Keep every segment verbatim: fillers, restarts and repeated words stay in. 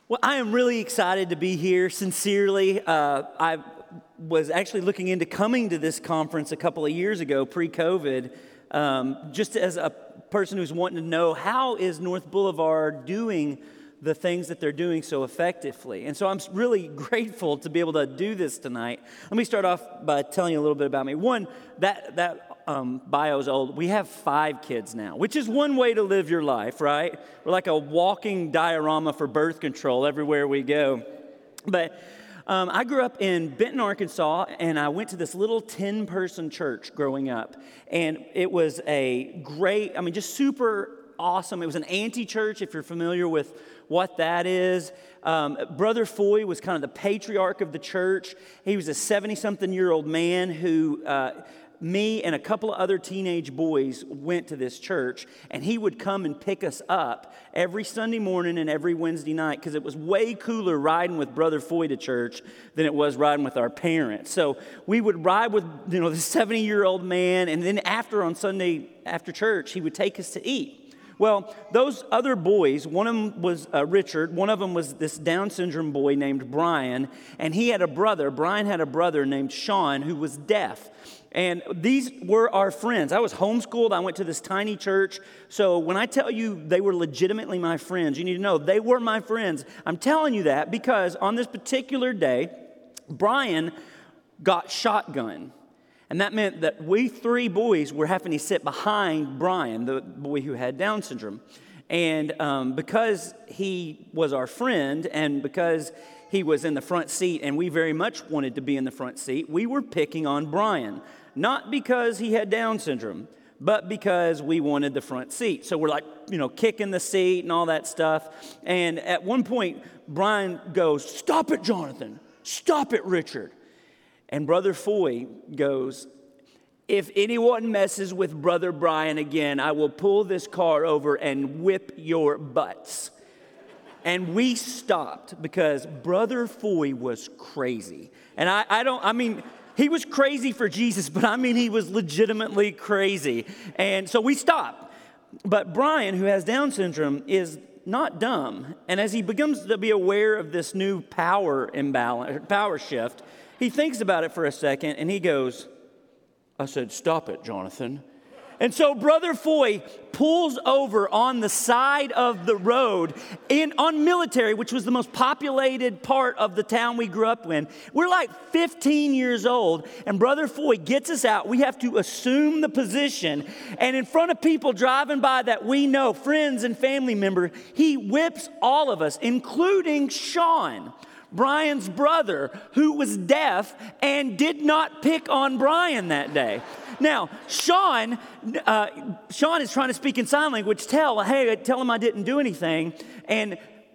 Well, I am really excited to be here, sincerely. Uh, I was actually looking into coming to this conference a couple of years ago, pre-COVID, um, just as a person who's wanting to know how is North Boulevard doing the things that they're doing so effectively. And so I'm really grateful to be able to do this tonight. Let me start off by telling you a little bit about me. One, that that um, bio is old. We have five kids now, which is one way to live your life, right? We're like a walking diorama for birth control everywhere we go. But um, I grew up in Benton, Arkansas, and I went to this little ten-person church growing up. And it was a great, I mean, just super awesome. It was an anti-church, if you're familiar with what that is. Um, Brother Foy was kind of the patriarch of the church. He was a seventy-something-year-old man who, uh, me and a couple of other teenage boys went to this church, and he would come and pick us up every Sunday morning and every Wednesday night, because it was way cooler riding with Brother Foy to church than it was riding with our parents. So we would ride with, you know, this seventy-year-old man, and then after on Sunday, after church, he would take us to eat. Well, those other boys, one of them was uh, Richard, one of them was this Down syndrome boy named Brian, and he had a brother, Brian had a brother named Sean, who was deaf. And these were our friends. I was homeschooled. I went to this tiny church. So when I tell you they were legitimately my friends, you need to know they were my friends. I'm telling you that because on this particular day, Brian got shotgun. And that meant that we three boys were having to sit behind Brian, the boy who had Down syndrome. And um, because he was our friend and because he was in the front seat and we very much wanted to be in the front seat, we were picking on Brian. Not because he had Down syndrome, but because we wanted the front seat. So we're like, you know, kicking the seat and all that stuff. And at one point, Brian goes, "Stop it, Jonathan. Stop it, Richard." And Brother Foy goes, "If anyone messes with Brother Brian again, I will pull this car over and whip your butts." And we stopped because Brother Foy was crazy. And I, I don't, I mean, he was crazy for Jesus, but I mean he was legitimately crazy. And so we stopped. But Brian, who has Down syndrome, is not dumb. And as he begins to be aware of this new power imbalance, power shift, he thinks about it for a second, and he goes, I said, "Stop it, Jonathan." And so Brother Foy pulls over on the side of the road in on Military, which was the most populated part of the town we grew up in. We're like fifteen years old, and Brother Foy gets us out. We have to assume the position, and in front of people driving by that we know, friends and family members, he whips all of us, including Sean, Brian's brother, who was deaf and did not pick on Brian that day. Now, Sean, uh, Sean is trying to speak in sign language. Tell, hey, tell him I didn't do anything. And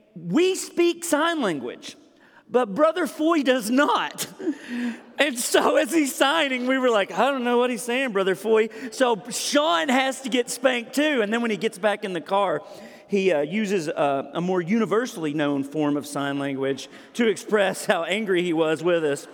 we speak sign language, but Brother Foy does not. And so as he's signing, we were like, I don't know what he's saying, Brother Foy. So Sean has to get spanked too. And then when he gets back in the car, he uh, uses a, a more universally known form of sign language to express how angry he was with us.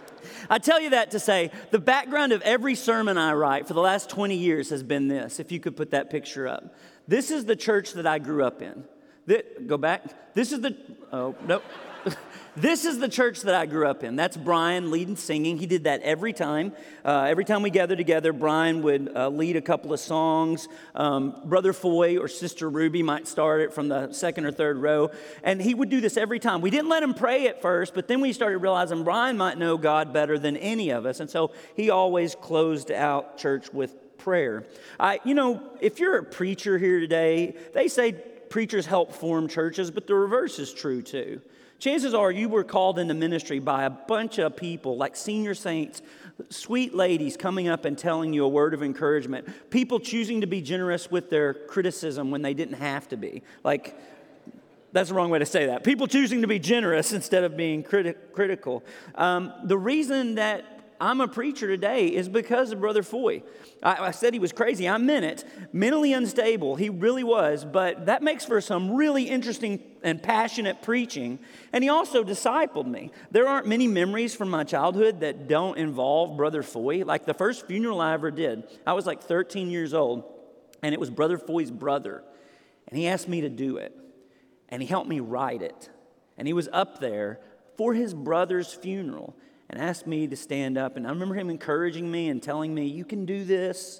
I tell you that to say the background of every sermon I write for the last twenty years has been this, if you could put that picture up. This is the church that I grew up in. This, go back. This is the, oh, no. This is the church that I grew up in. That's Brian leading singing. He did that every time. Uh, every time we gathered together, Brian would uh, lead a couple of songs. Um, Brother Foy or Sister Ruby might start it from the second or third row. And he would do this every time. We didn't let him pray at first, but then we started realizing Brian might know God better than any of us. And so he always closed out church with prayer. I, you know, if you're a preacher here today, they say preachers help form churches, but the reverse is true too. Chances are you were called into ministry by a bunch of people like senior saints, sweet ladies coming up and telling you a word of encouragement, people choosing to be generous with their criticism when they didn't have to be. Like, that's the wrong way to say that. People choosing to be generous instead of being criti- critical. Um, the reason that I'm a preacher today is because of Brother Foy. I, I said he was crazy. I meant it. Mentally unstable. He really was. But that makes for some really interesting and passionate preaching. And he also discipled me. There aren't many memories from my childhood that don't involve Brother Foy. Like the first funeral I ever did, I was like thirteen years old. And it was Brother Foy's brother. And he asked me to do it. And he helped me write it. And he was up there for his brother's funeral and asked me to stand up. And I remember him encouraging me and telling me, you can do this.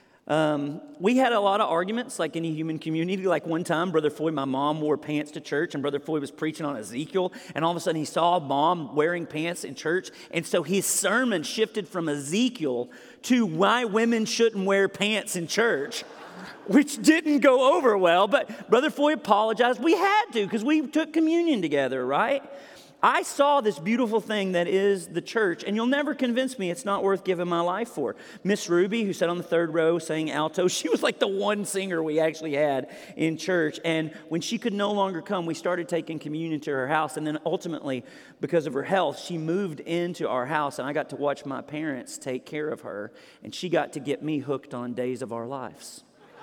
Um, we had a lot of arguments, like any human community. Like one time, Brother Foy, my mom wore pants to church, and Brother Foy was preaching on Ezekiel, and all of a sudden he saw mom wearing pants in church, and so his sermon shifted from Ezekiel to why women shouldn't wear pants in church, which didn't go over well, but Brother Foy apologized. We had to, because we took communion together, right? I saw this beautiful thing that is the church, and you'll never convince me it's not worth giving my life for. Miss Ruby, who sat on the third row sang alto, she was like the one singer we actually had in church. And when she could no longer come, we started taking communion to her house. And then ultimately, because of her health, she moved into our house, and I got to watch my parents take care of her. And she got to get me hooked on Days of Our Lives.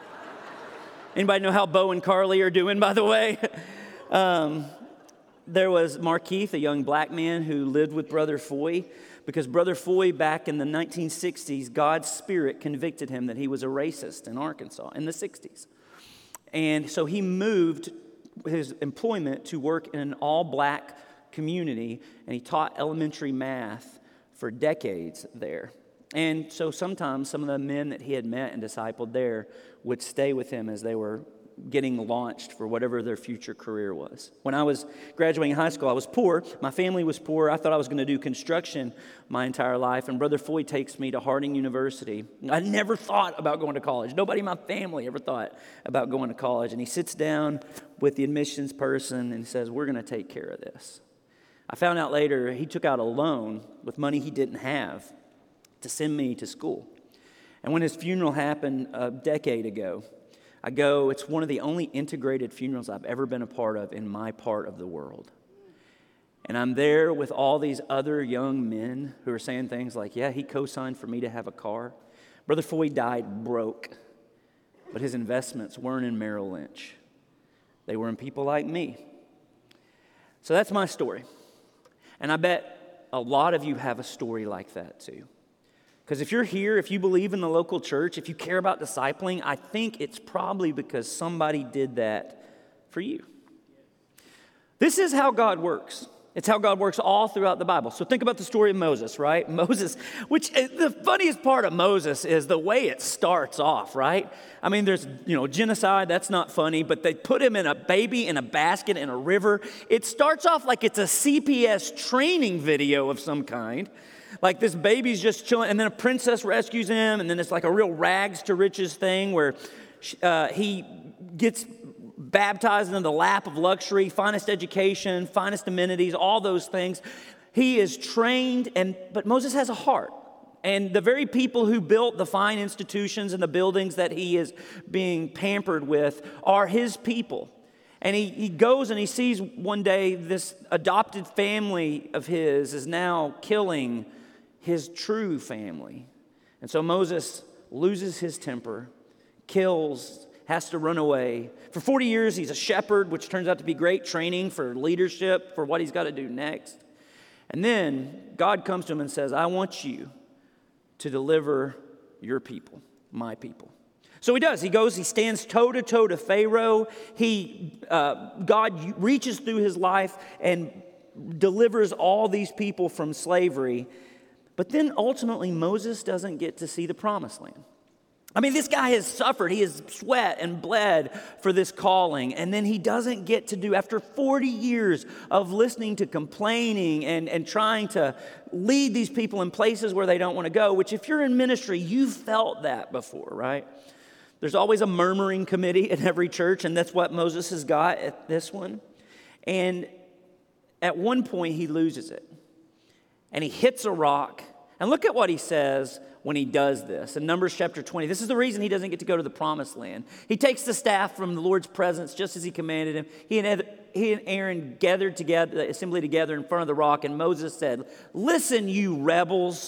Anybody know how Bo and Carly are doing, by the way? Um... There was Markeith, a young black man who lived with Brother Foy, because Brother Foy, back in the nineteen sixties, God's Spirit convicted him that he was a racist in Arkansas in the sixties. And so he moved his employment to work in an all-black community, and he taught elementary math for decades there. And so sometimes some of the men that he had met and discipled there would stay with him as they were getting launched for whatever their future career was. When I was graduating high school, I was poor. My family was poor. I thought I was going to do construction my entire life. And Brother Foy takes me to Harding University. I never thought about going to college. Nobody in my family ever thought about going to college. And he sits down with the admissions person and says, we're going to take care of this. I found out later he took out a loan with money he didn't have to send me to school. And when his funeral happened a decade ago, I go, it's one of the only integrated funerals I've ever been a part of in my part of the world. And I'm there with all these other young men who are saying things like, yeah, he co-signed for me to have a car. Brother Foy died broke, but his investments weren't in Merrill Lynch. They were in people like me. So that's my story. And I bet a lot of you have a story like that too. Because if you're here, if you believe in the local church, if you care about discipling, I think it's probably because somebody did that for you. This is how God works. It's how God works all throughout the Bible. So think about the story of Moses, right? Moses, which the funniest part of Moses is the way it starts off, right? I mean, there's, you know, genocide, that's not funny, but they put him in a baby in a basket in a river. It starts off like it's a C P S training video of some kind. Like this baby's just chilling, and then a princess rescues him, and then it's like a real rags to riches thing where uh, he gets baptized into the lap of luxury, finest education, finest amenities, all those things. He is trained, and but Moses has a heart. And the very people who built the fine institutions and the buildings that he is being pampered with are his people. And he, he goes and he sees one day this adopted family of his is now killing his true family. And so Moses loses his temper, kills, has to run away. For forty years, he's a shepherd, which turns out to be great training for leadership, for what he's got to do next. And then God comes to him and says, I want you to deliver your people, my people. So he does. He goes, he stands toe-to-toe to Pharaoh. He, uh, God reaches through his life and delivers all these people from slavery. But then ultimately, Moses doesn't get to see the promised land. I mean, this guy has suffered. He has sweat and bled for this calling. And then he doesn't get to do, after forty years of listening to complaining and, and trying to lead these people in places where they don't want to go, which if you're in ministry, you've felt that before, right? There's always a murmuring committee in every church, and that's what Moses has got at this one. And at one point, he loses it. And he hits a rock. And look at what he says when he does this. In Numbers chapter twenty, this is the reason he doesn't get to go to the promised land. He takes the staff from the Lord's presence just as he commanded him. He and, he and Aaron gathered together, the assembly together in front of the rock, and Moses said, listen, you rebels,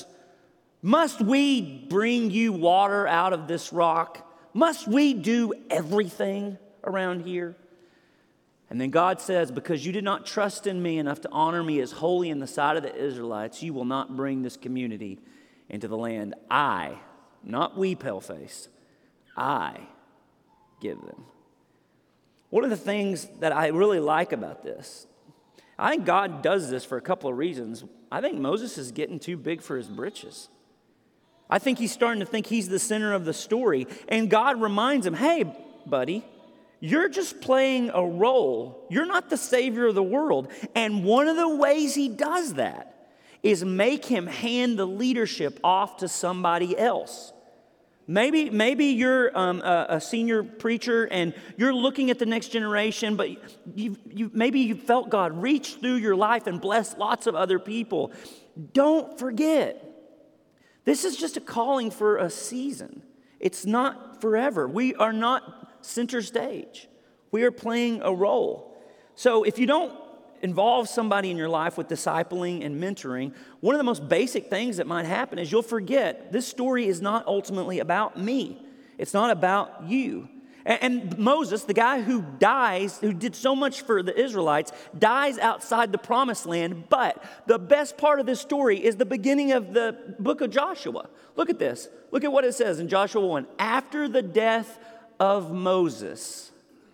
must we bring you water out of this rock? Must we do everything around here? And then God says, because you did not trust in me enough to honor me as holy in the sight of the Israelites, you will not bring this community into the land I, not we, Paleface, I give them. One of the things that I really like about this, I think God does this for a couple of reasons. I think Moses is getting too big for his britches. I think he's starting to think he's the center of the story. And God reminds him, hey, buddy, you're just playing a role. You're not the savior of the world. And one of the ways he does that is make him hand the leadership off to somebody else. Maybe, maybe you're um, a, a senior preacher and you're looking at the next generation, but you, you, maybe you felt God reach through your life and bless lots of other people. Don't forget, this is just a calling for a season. It's not forever. We are not center stage. We are playing a role. So if you don't involve somebody in your life with discipling and mentoring, one of the most basic things that might happen is you'll forget this story is not ultimately about me. It's not about you. And, and Moses, the guy who dies, who did so much for the Israelites, dies outside the promised land. But the best part of this story is the beginning of the book of Joshua. Look at this. Look at what it says in Joshua one. After the death of Moses,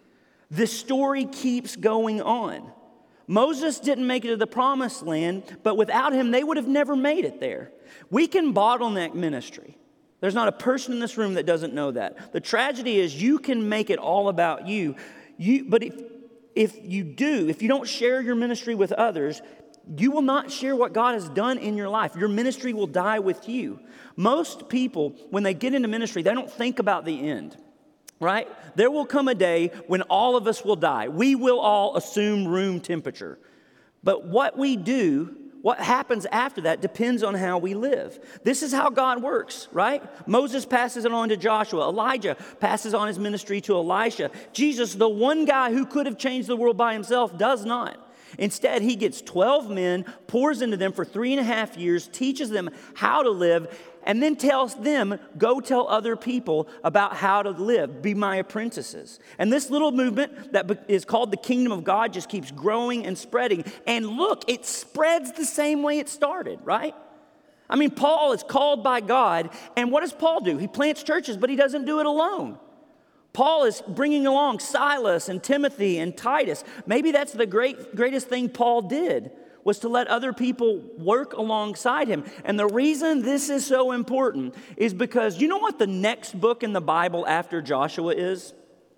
the story keeps going on. Moses didn't make it to the promised land, but without him, they would have never made it there. We can bottleneck ministry. There's not a person in this room that doesn't know that. The tragedy is you can make it all about you. You, but if, if you do, if you don't share your ministry with others, you will not share what God has done in your life. Your ministry will die with you. Most people, when they get into ministry, they don't think about the end. Right? There will come a day when all of us will die. We will all assume room temperature. But what we do, what happens after that, depends on how we live. This is how God works, right? Moses passes it on to Joshua. Elijah passes on his ministry to Elisha. Jesus, the one guy who could have changed the world by himself, does not. Instead, he gets twelve men, pours into them for three and a half years, teaches them how to live, and then tells them, go tell other people about how to live, be my apprentices. And this little movement that is called the kingdom of God just keeps growing and spreading. And look, it spreads the same way it started, right? I mean, Paul is called by God, and what does Paul do? He plants churches, but he doesn't do it alone. Paul is bringing along Silas and Timothy and Titus. Maybe that's the great, greatest thing Paul did, was to let other people work alongside him. And the reason this is so important is because you know what the next book in the Bible after Joshua is?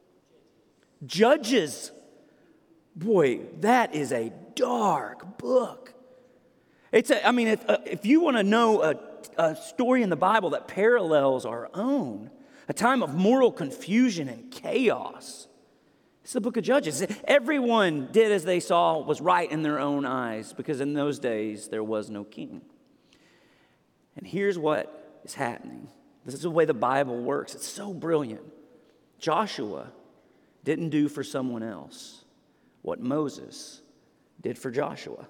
Judges. Boy, that is a dark book. It's a, I mean, if, uh, if you want to know a, a story in the Bible that parallels our own, a time of moral confusion and chaos, it's the book of Judges. Everyone did as they saw was right in their own eyes, because in those days there was no king. And here's what is happening. This is the way the Bible works. It's so brilliant. Joshua didn't do for someone else what Moses did for Joshua.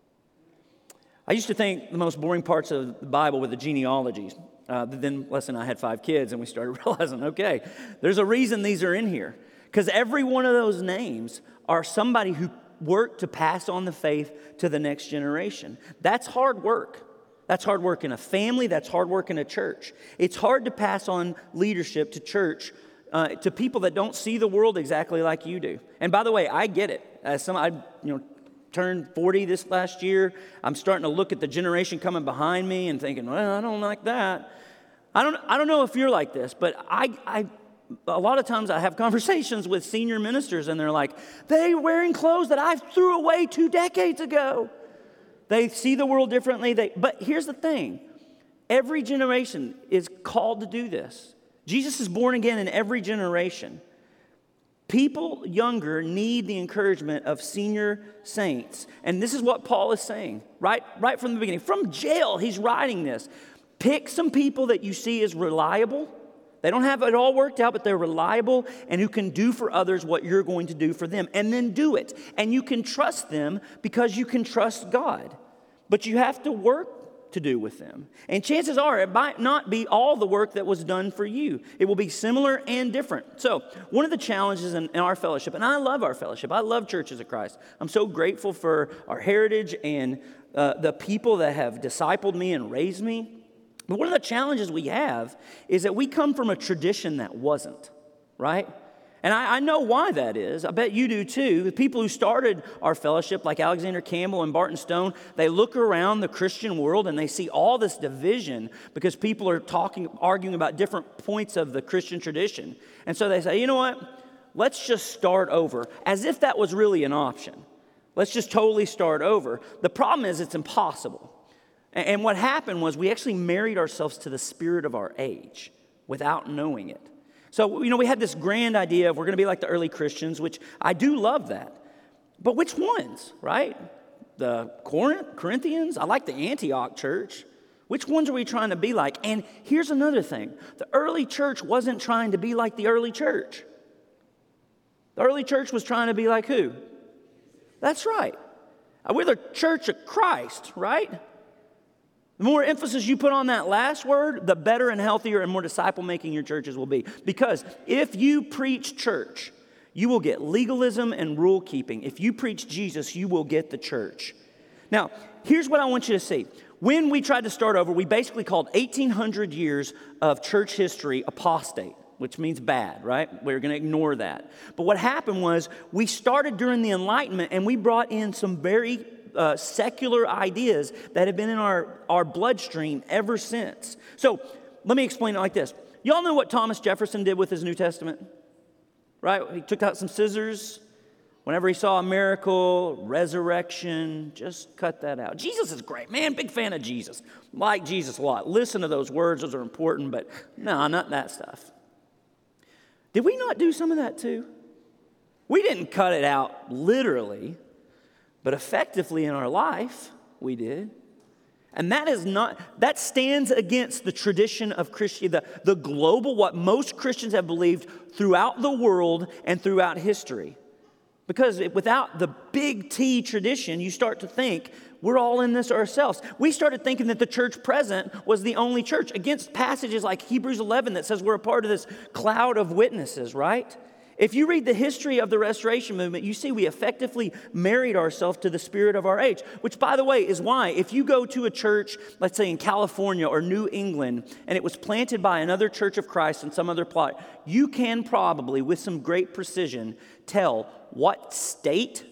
I used to think the most boring parts of the Bible were the genealogies. Uh, then, listen, I had five kids, and we started realizing, okay, there's a reason these are in here. Because every one of those names are somebody who worked to pass on the faith to the next generation. That's hard work. That's hard work in a family. That's hard work in a church. It's hard to pass on leadership to church, uh, to people that don't see the world exactly like you do. And by the way, I get it. As some, I, you know, turned forty this last year. I'm starting to look at the generation coming behind me and thinking, well, I don't like that. I don't, I don't know if you're like this, but I, I, a lot of times I have conversations with senior ministers and they're like, they're wearing clothes that I threw away two decades ago. They see the world differently. They, but here's the thing. Every generation is called to do this. Jesus is born again in every generation. People younger need the encouragement of senior saints. And this is what Paul is saying, right, right from the beginning. From jail, he's writing this. Pick some people that you see as reliable. They don't have it all worked out, but they're reliable and who can do for others what you're going to do for them. And then do it. And you can trust them because you can trust God. But you have to work to do with them. And chances are it might not be all the work that was done for you. It will be similar and different. So one of the challenges in, in our fellowship, and I love our fellowship. I love Churches of Christ. I'm so grateful for our heritage and uh, the people that have discipled me and raised me. But one of the challenges we have is that we come from a tradition that wasn't, right? And I, I know why that is. I bet you do too. The people who started our fellowship, like Alexander Campbell and Barton Stone, they look around the Christian world and they see all this division because people are talking, arguing about different points of the Christian tradition. And so they say, you know what? Let's just start over, as if that was really an option. Let's just totally start over. The problem is it's impossible. And, and what happened was we actually married ourselves to the spirit of our age without knowing it. So, you know, we had this grand idea of we're going to be like the early Christians, which I do love that. But which ones, right? The Corinth, Corinthians? I like the Antioch church. Which ones are we trying to be like? And here's another thing. The early church wasn't trying to be like the early church. The early church was trying to be like who? That's right. We're the church of Christ, right? The more emphasis you put on that last word, the better and healthier and more disciple-making your churches will be. Because if you preach church, you will get legalism and rule-keeping. If you preach Jesus, you will get the church. Now, here's what I want you to see. When we tried to start over, we basically called eighteen hundred years of church history apostate, which means bad, right? We're going to ignore that. But what happened was we started during the Enlightenment and we brought in some very uh, secular ideas that have been in our, our bloodstream ever since. So let me explain it like this. Y'all know what Thomas Jefferson did with his New Testament? Right? He took out some scissors. Whenever he saw a miracle, resurrection, just cut that out. Jesus is great. Man, big fan of Jesus. Like Jesus a lot. Listen to those words. Those are important, but no, not that stuff. Did we not do some of that too? We didn't cut it out literally, but effectively in our life, we did. And that is not, that stands against the tradition of Christianity, the, the global, what most Christians have believed throughout the world and throughout history. Because without the big T tradition, you start to think we're all in this ourselves. We started thinking that the church present was the only church against passages like Hebrews eleven that says we're a part of this cloud of witnesses, right? If you read the history of the Restoration Movement, you see we effectively married ourselves to the spirit of our age, which, by the way, is why if you go to a church, let's say in California or New England, and it was planted by another Church of Christ in some other plot, you can probably, with some great precision, tell what state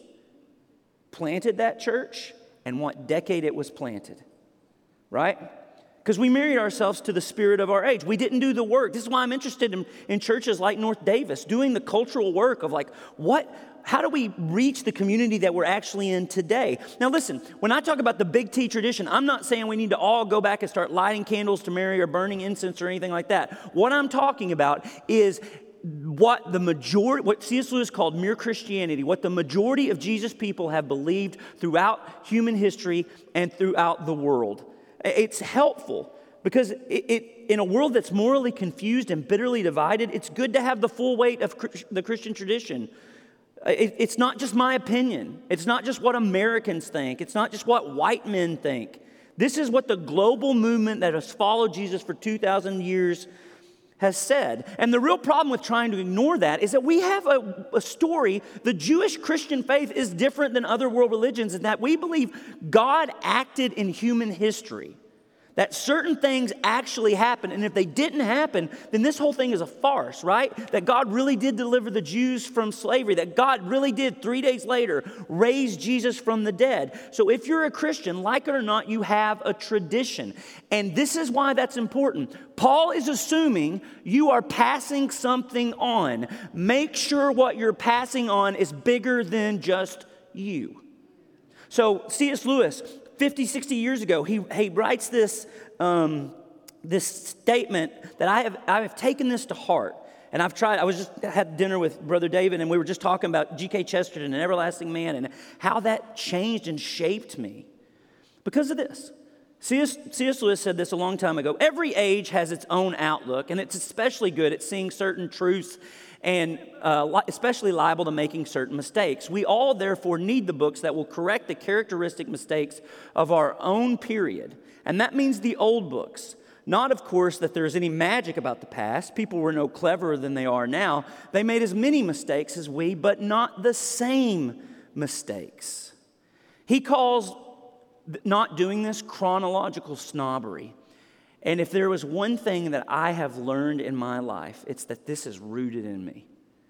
planted that church and what decade it was planted, right? Because we married ourselves to the spirit of our age. We didn't do the work. This is why I'm interested in, in churches like North Davis, doing the cultural work of like, what, how do we reach the community that we're actually in today? Now listen, when I talk about the big T tradition, I'm not saying we need to all go back and start lighting candles to Mary or burning incense or anything like that. What I'm talking about is what the majority, what C S Lewis called mere Christianity, what the majority of Jesus' people have believed throughout human history and throughout the world. It's helpful because it, it, in a world that's morally confused and bitterly divided, it's good to have the full weight of the Christian tradition. It, it's not just my opinion. It's not just what Americans think. It's not just what white men think. This is what the global movement that has followed Jesus for two thousand years has said. And the real problem with trying to ignore that is that we have a, a story. The Jewish Christian faith is different than other world religions in that we believe God acted in human history. That certain things actually happened, and if they didn't happen, then this whole thing is a farce, right? That God really did deliver the Jews from slavery, that God really did, three days later, raise Jesus from the dead. So if you're a Christian, like it or not, you have a tradition. And this is why that's important. Paul is assuming you are passing something on. Make sure what you're passing on is bigger than just you. So C S Lewis, fifty, sixty years ago, he, he writes this, um, this statement that I have, I have taken this to heart. And I've tried, I was just had dinner with Brother David, and we were just talking about G K Chesterton, an everlasting man, and how that changed and shaped me. Because of this. C S Lewis said this a long time ago. Every age has its own outlook, and it's especially good at seeing certain truths and uh, especially liable to making certain mistakes. We all, therefore, need the books that will correct the characteristic mistakes of our own period. And that means the old books. Not, of course, that there's any magic about the past. People were no cleverer than they are now. They made as many mistakes as we, but not the same mistakes. He calls not doing this chronological snobbery. And if there was one thing that I have learned in my life, it's that this is rooted in me.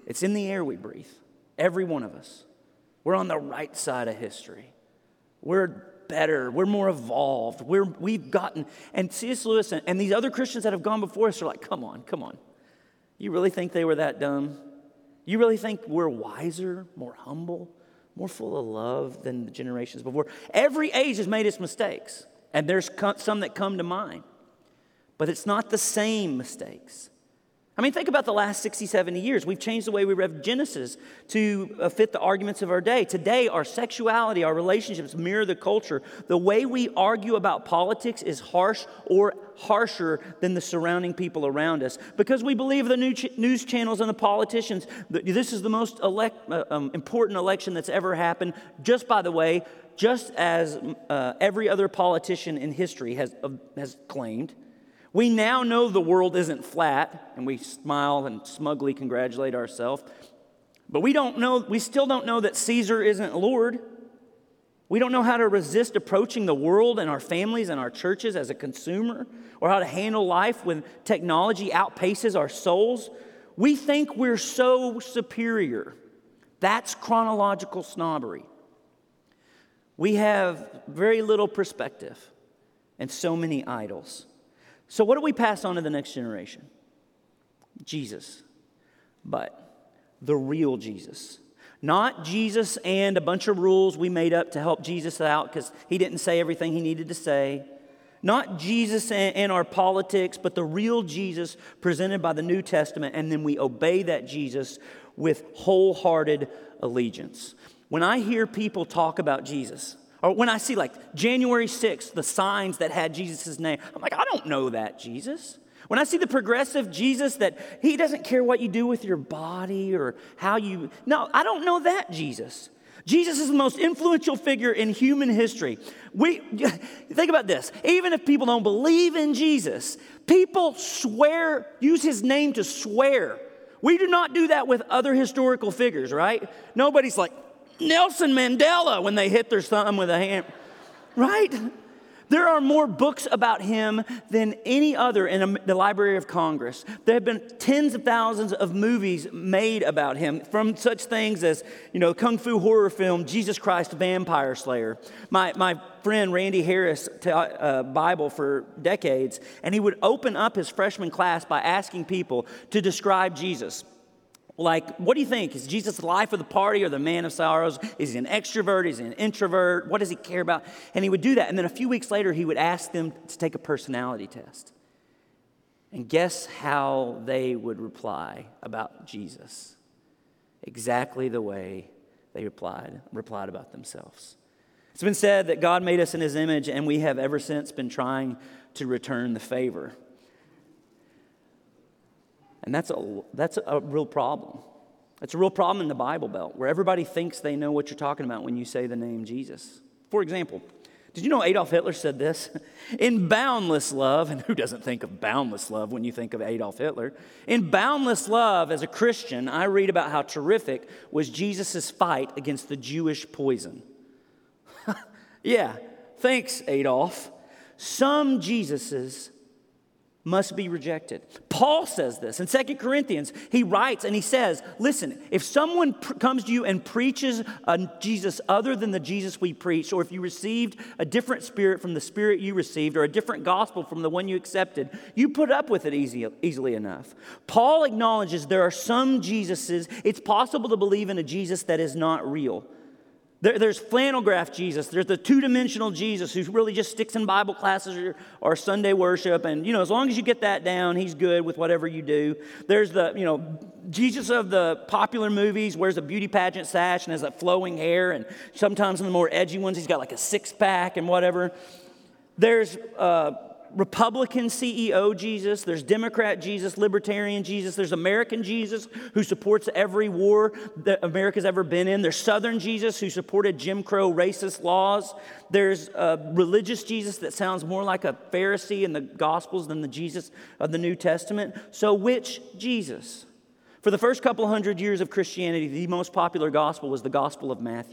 It's in the air we breathe, every one of us. We're on the right side of history. We're better. We're more evolved. We're, we've gotten, and C S. Lewis and, and these other Christians that have gone before us are like, come on, come on. You really think they were that dumb? You really think we're wiser, more humble, more full of love than the generations before? Every age has made its mistakes, and there's some that come to mind. But it's not the same mistakes. I mean, think about the last sixty, seventy years. We've changed the way we read Genesis to uh, fit the arguments of our day. Today, our sexuality, our relationships mirror the culture. The way we argue about politics is harsh or harsher than the surrounding people around us because we believe the new ch- news channels and the politicians. This is the most elect, uh, um, important election that's ever happened. Just by the way, just as uh, every other politician in history has uh, has claimed. We now know the world isn't flat, and we smile and smugly congratulate ourselves. But we don't know, we still don't know that Caesar isn't Lord. We don't know how to resist approaching the world and our families and our churches as a consumer, or how to handle life when technology outpaces our souls. We think we're so superior. That's chronological snobbery. We have very little perspective and so many idols. So what do we pass on to the next generation? Jesus, but the real Jesus. Not Jesus and a bunch of rules we made up to help Jesus out because he didn't say everything he needed to say. Not Jesus and, and our politics, but the real Jesus presented by the New Testament, and then we obey that Jesus with wholehearted allegiance. When I hear people talk about Jesus, or when I see like January sixth, the signs that had Jesus' name, I'm like, I don't know that Jesus. When I see the progressive Jesus that he doesn't care what you do with your body or how you, no, I don't know that Jesus. Jesus is the most influential figure in human history. We think about this. Even if people don't believe in Jesus, people swear, use his name to swear. We do not do that with other historical figures, right? Nobody's like, Nelson Mandela when they hit their thumb with a hand, right? There are more books about him than any other in the Library of Congress. There have been tens of thousands of movies made about him, from such things as, you know, kung fu horror film, Jesus Christ Vampire Slayer. My my friend Randy Harris taught uh, Bible for decades, and he would open up his freshman class by asking people to describe Jesus. Like, what do you think? Is Jesus the life of the party or the man of sorrows? Is he an extrovert? Is he an introvert? What does he care about? And he would do that. And then a few weeks later, he would ask them to take a personality test. And guess how they would reply about Jesus? Exactly the way they replied, replied about themselves. It's been said that God made us in his image, and we have ever since been trying to return the favor. And that's a, that's a real problem. It's a real problem in the Bible Belt, where everybody thinks they know what you're talking about when you say the name Jesus. For example, did you know Adolf Hitler said this? In boundless love, and who doesn't think of boundless love when you think of Adolf Hitler? In boundless love, as a Christian, I read about how terrific was Jesus' fight against the Jewish poison. Yeah, thanks, Adolf. Some Jesuses must be rejected. Paul says this in Second Corinthians. He writes and he says, listen, if someone pr- comes to you and preaches a Jesus other than the Jesus we preach, or if you received a different spirit from the spirit you received, or a different gospel from the one you accepted, you put up with it easy, easily enough. Paul acknowledges there are some Jesuses. It's possible to believe in a Jesus that is not real. There, there's flannel graph Jesus. There's the two-dimensional Jesus who really just sticks in Bible classes or, or Sunday worship. And, you know, as long as you get that down, he's good with whatever you do. There's the, you know, Jesus of the popular movies, wears a beauty pageant sash and has that flowing hair. And sometimes in the more edgy ones, he's got like a six-pack and whatever. There's uh, Republican C E O Jesus, there's Democrat Jesus, Libertarian Jesus, there's American Jesus who supports every war that America's ever been in, there's Southern Jesus who supported Jim Crow racist laws, there's uh, religious Jesus that sounds more like a Pharisee in the Gospels than the Jesus of the New Testament. So which Jesus? For the first couple hundred years of Christianity, the most popular gospel was the Gospel of Matthew.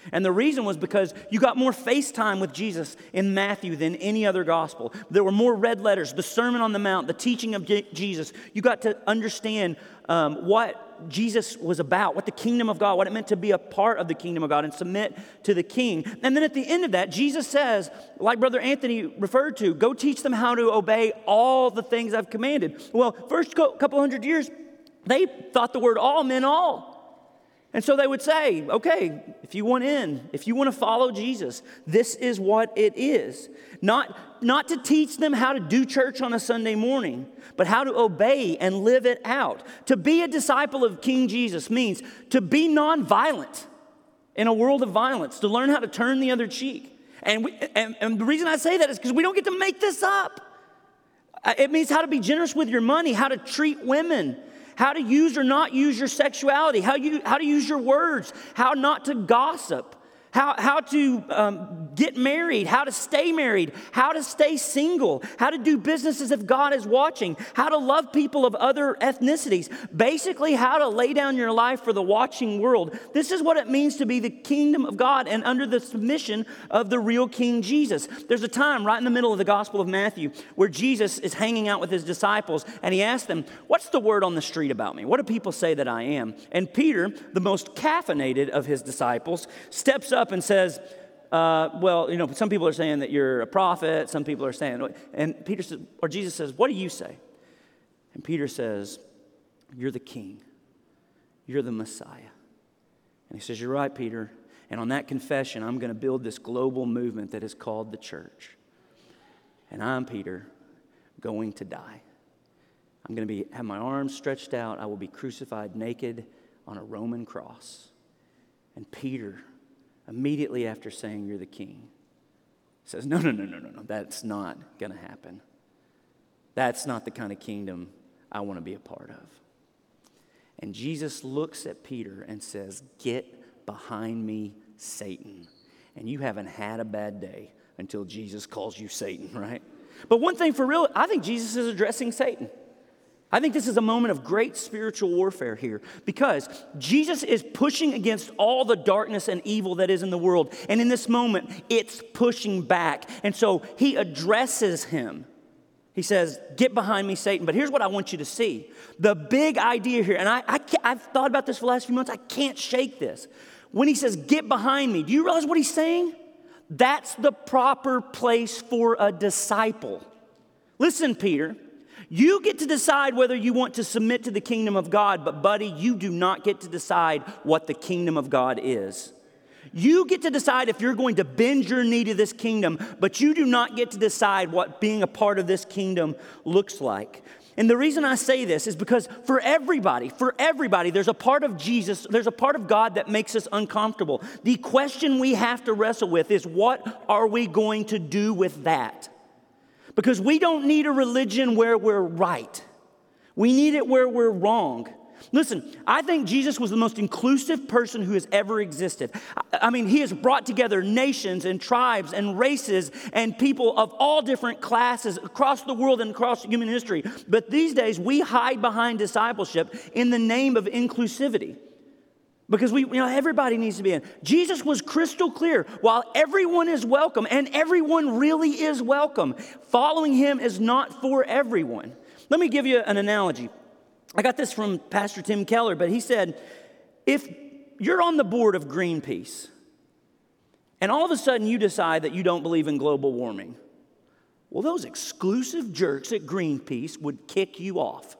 And the reason was because you got more face time with Jesus in Matthew than any other gospel. There were more red letters, the Sermon on the Mount, the teaching of Je- Jesus. You got to understand um, what Jesus was about, what the kingdom of God, what it meant to be a part of the kingdom of God and submit to the king. And then at the end of that, Jesus says, like Brother Anthony referred to, go teach them how to obey all the things I've commanded. Well, first couple hundred years, they thought the word all meant all. And so they would say, okay, if you want in, if you want to follow Jesus, this is what it is. Not, not to teach them how to do church on a Sunday morning, but how to obey and live it out. To be a disciple of King Jesus means to be nonviolent in a world of violence, to learn how to turn the other cheek. And, we, and, and the reason I say that is because we don't get to make this up. It means how to be generous with your money, how to treat women, how to use or not use your sexuality, how you how to use your words, how not to gossip, how, how to um, get married, how to stay married, how to stay single, how to do business as if God is watching, how to love people of other ethnicities, basically how to lay down your life for the watching world. This is what it means to be the kingdom of God and under the submission of the real King Jesus. There's a time right in the middle of the Gospel of Matthew where Jesus is hanging out with his disciples and he asks them, what's the word on the street about me? What do people say that I am? And Peter, the most caffeinated of his disciples, steps up and says, uh, well, you know, some people are saying that you're a prophet. Some people are saying, and Peter says, or Jesus says, what do you say? And Peter says, you're the king. You're the Messiah. And he says, you're right, Peter. And on that confession, I'm going to build this global movement that is called the church. And I'm, Peter, going to die. I'm going to be have my arms stretched out. I will be crucified naked on a Roman cross. And Peter, immediately after saying you're the king, says, no, no, no, no, no, no, that's not going to happen. That's not the kind of kingdom I want to be a part of. And Jesus looks at Peter and says, get behind me, Satan. And you haven't had a bad day until Jesus calls you Satan, right? But one thing for real, I think Jesus is addressing Satan. I think this is a moment of great spiritual warfare here because Jesus is pushing against all the darkness and evil that is in the world. And in this moment, it's pushing back. And so he addresses him. He says, get behind me, Satan. But here's what I want you to see. The big idea here, and I, I I've thought about this for the last few months. I can't shake this. When he says, get behind me, do you realize what he's saying? That's the proper place for a disciple. Listen, Peter. You get to decide whether you want to submit to the kingdom of God, but buddy, you do not get to decide what the kingdom of God is. You get to decide if you're going to bend your knee to this kingdom, but you do not get to decide what being a part of this kingdom looks like. And the reason I say this is because for everybody, for everybody, there's a part of Jesus, there's a part of God that makes us uncomfortable. The question we have to wrestle with is, what are we going to do with that? Because we don't need a religion where we're right. We need it where we're wrong. Listen, I think Jesus was the most inclusive person who has ever existed. I mean, he has brought together nations and tribes and races and people of all different classes across the world and across human history. But these days, we hide behind discipleship in the name of inclusivity. Because we, you know, everybody needs to be in. Jesus was crystal clear. While everyone is welcome, and everyone really is welcome, following him is not for everyone. Let me give you an analogy. I got this from Pastor Tim Keller, but he said, if you're on the board of Greenpeace, and all of a sudden you decide that you don't believe in global warming, well, those exclusive jerks at Greenpeace would kick you off.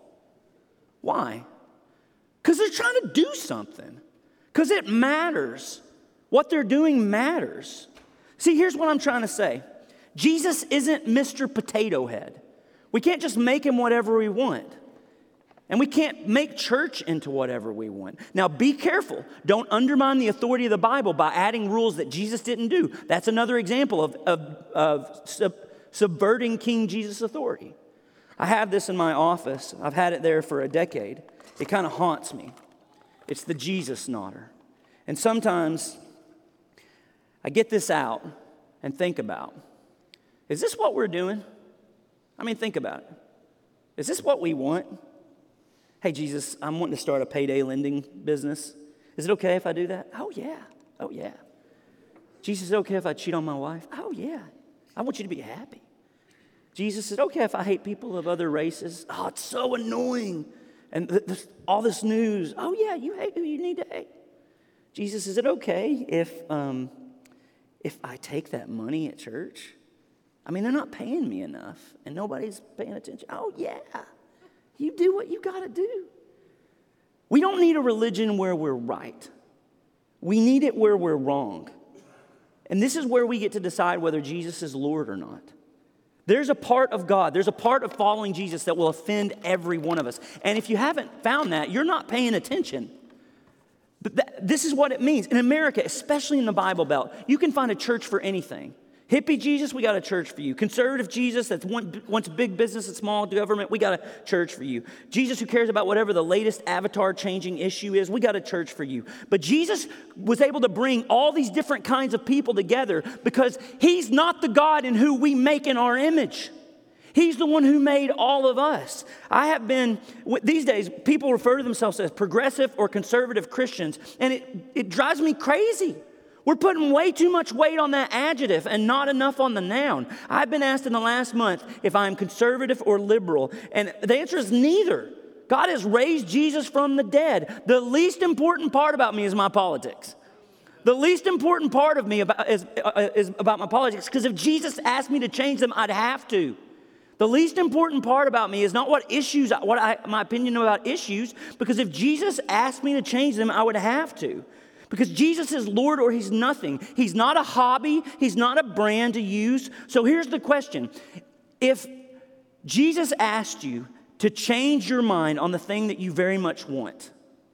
Why? Because they're trying to do something. Because it matters. What they're doing matters. See, here's what I'm trying to say. Jesus isn't Mister Potato Head. We can't just make him whatever we want. And we can't make church into whatever we want. Now, be careful. Don't undermine the authority of the Bible by adding rules that Jesus didn't do. That's another example of, of, of sub, subverting King Jesus' authority. I have this in my office. I've had it there for a decade. It kind of haunts me. It's the Jesus nodder. And sometimes I get this out and think about, is this what we're doing? I mean, think about it. Is this what we want? Hey, Jesus, I'm wanting to start a payday lending business. Is it okay if I do that? Oh, yeah. Oh, yeah. Jesus, is it okay if I cheat on my wife? Oh, yeah. I want you to be happy. Jesus, is it okay if I hate people of other races? Oh, it's so annoying. And th- this, all this news. Oh, yeah, you hate who you need to hate. Jesus, is it okay if, um, if I take that money at church? I mean, they're not paying me enough, and nobody's paying attention. Oh, yeah. You do what you got to do. We don't need a religion where we're right. We need it where we're wrong. And this is where we get to decide whether Jesus is Lord or not. There's a part of God, there's a part of following Jesus that will offend every one of us. And if you haven't found that, you're not paying attention. But th- this is what it means. In America, especially in the Bible Belt, you can find a church for anything. Hippie Jesus, we got a church for you. Conservative Jesus that wants big business and small government, we got a church for you. Jesus who cares about whatever the latest avatar-changing issue is, we got a church for you. But Jesus was able to bring all these different kinds of people together because he's not the God in who we make in our image. He's the one who made all of us. I have been, these days, people refer to themselves as progressive or conservative Christians, and it, it drives me crazy. We're putting way too much weight on that adjective and not enough on the noun. I've been asked in the last month if I'm conservative or liberal, and the answer is neither. God has raised Jesus from the dead. The least important part about me is my politics. The least important part of me about, is, uh, is about my politics, because if Jesus asked me to change them, I'd have to. The least important part about me is not what issues, what I, my opinion about issues, because if Jesus asked me to change them, I would have to. Because Jesus is Lord or he's nothing. He's not a hobby. He's not a brand to use. So here's the question. If Jesus asked you to change your mind on the thing that you very much want,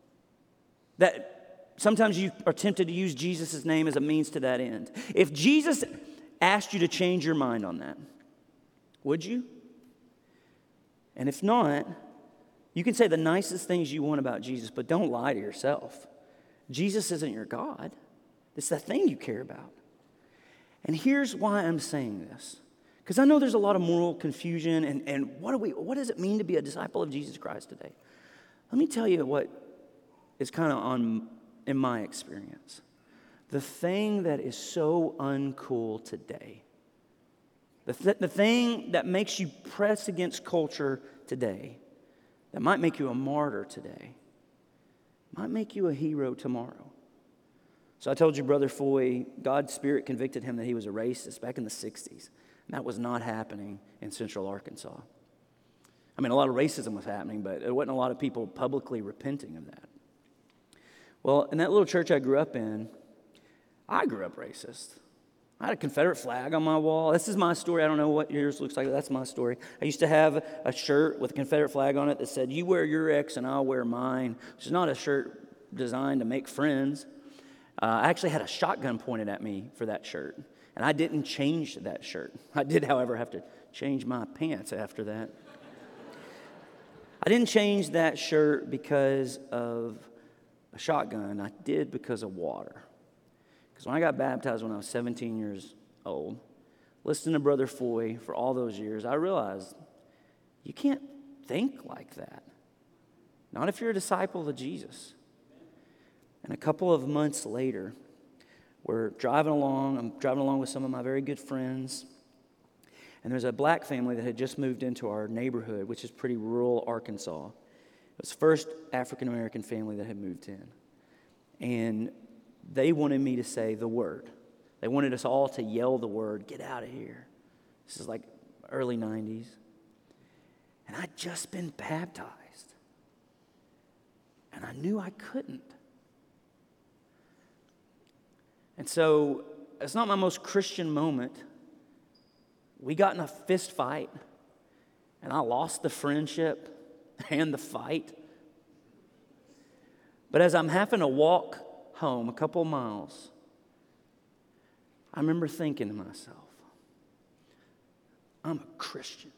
that sometimes you are tempted to use Jesus' name as a means to that end. If Jesus asked you to change your mind on that, would you? And if not, you can say the nicest things you want about Jesus, but don't lie to yourself. Jesus isn't your God. It's the thing you care about. And here's why I'm saying this. Because I know there's a lot of moral confusion, and, and what, do we, what does it mean to be a disciple of Jesus Christ today? Let me tell you what is kind of on in my experience. The thing that is so uncool today, the, th- the thing that makes you press against culture today, that might make you a martyr today, might make you a hero tomorrow. So I told you, Brother Foy, God's Spirit convicted him that he was a racist back in the sixties. And that was not happening in Central Arkansas. I mean, a lot of racism was happening, but there wasn't a lot of people publicly repenting of that. Well, in that little church I grew up in, I grew up racist. I had a Confederate flag on my wall. This is my story. I don't know what yours looks like, but that's my story. I used to have a shirt with a Confederate flag on it that said, "You wear your X and I'll wear mine," which is not a shirt designed to make friends. Uh, I actually had a shotgun pointed at me for that shirt, and I didn't change that shirt. I did, however, have to change my pants after that. I didn't change that shirt because of a shotgun. I did because of water. Because when I got baptized when I was seventeen years old, listening to Brother Foy for all those years, I realized you can't think like that. Not if you're a disciple of Jesus. And a couple of months later, we're driving along. I'm driving along with some of my very good friends. And there's a black family that had just moved into our neighborhood, which is pretty rural Arkansas. It was the first African-American family that had moved in. And they wanted me to say the word. They wanted us all to yell the word, "Get out of here." This is like early nineties. And I'd just been baptized. And I knew I couldn't. And so it's not my most Christian moment. We got in a fist fight, and I lost the friendship and the fight. But as I'm having to walk home a couple miles, I remember thinking to myself, I'm a Christian.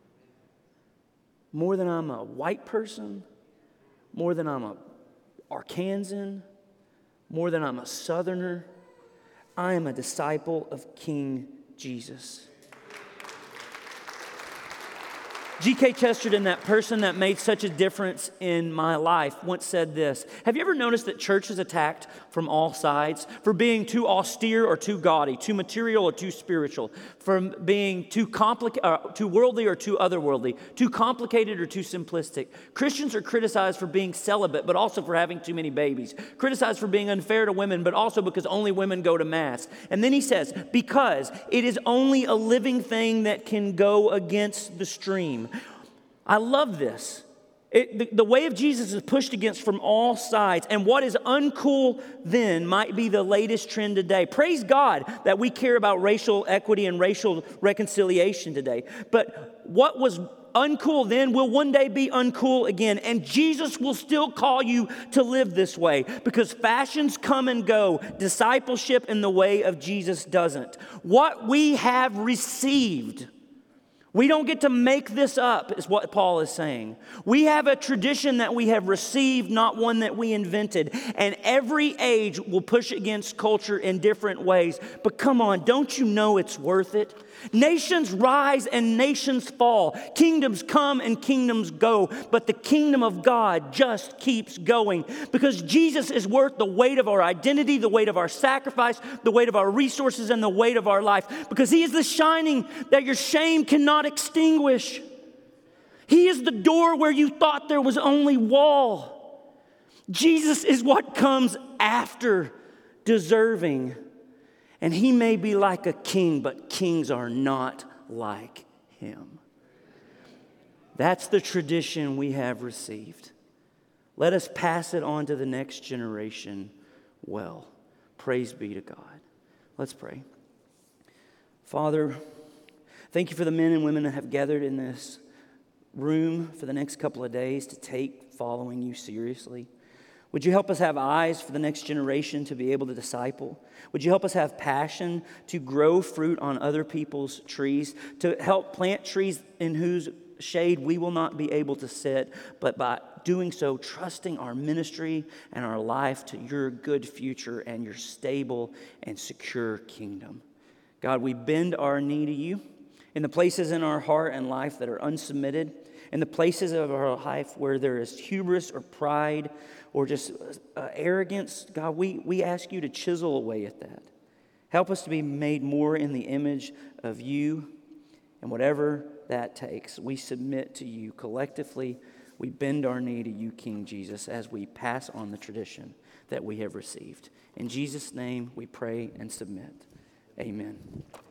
More than I'm a white person, more than I'm a Arkansan, more than I'm a Southerner, I am a disciple of King Jesus. G K Chesterton, that person that made such a difference in my life, once said this. Have you ever noticed that church is attacked from all sides for being too austere or too gaudy, too material or too spiritual, from being too complicated, uh, too worldly or too otherworldly, too complicated or too simplistic? Christians are criticized for being celibate, but also for having too many babies. Criticized for being unfair to women, but also because only women go to mass. And then he says, because it is only a living thing that can go against the stream. I love this. It, the, the way of Jesus is pushed against from all sides, and what is uncool then might be the latest trend today. Praise God that we care about racial equity and racial reconciliation today. But what was uncool then will one day be uncool again, and Jesus will still call you to live this way, because fashions come and go. Discipleship in the way of Jesus doesn't. What we have received, we don't get to make this up, is what Paul is saying. We have a tradition that we have received, not one that we invented. And every age will push against culture in different ways. But come on, don't you know it's worth it? Nations rise and nations fall. Kingdoms come and kingdoms go. But the kingdom of God just keeps going, because Jesus is worth the weight of our identity, the weight of our sacrifice, the weight of our resources, and the weight of our life. Because He is the shining that your shame cannot extinguish. He is the door where you thought there was only wall. Jesus is what comes after deserving. And He may be like a king, but kings are not like Him. That's the tradition we have received. Let us pass it on to the next generation well. Praise be to God. Let's pray. Father, thank you for the men and women that have gathered in this room for the next couple of days to take following you seriously. Would you help us have eyes for the next generation to be able to disciple? Would you help us have passion to grow fruit on other people's trees, to help plant trees in whose shade we will not be able to sit, but by doing so, trusting our ministry and our life to your good future and your stable and secure kingdom. God, we bend our knee to you in the places in our heart and life that are unsubmitted, in the places of our life where there is hubris or pride or just uh, arrogance. God, we, we ask you to chisel away at that. Help us to be made more in the image of you, and whatever that takes, we submit to you collectively. We bend our knee to you, King Jesus, as we pass on the tradition that we have received. In Jesus' name we pray and submit. Amen.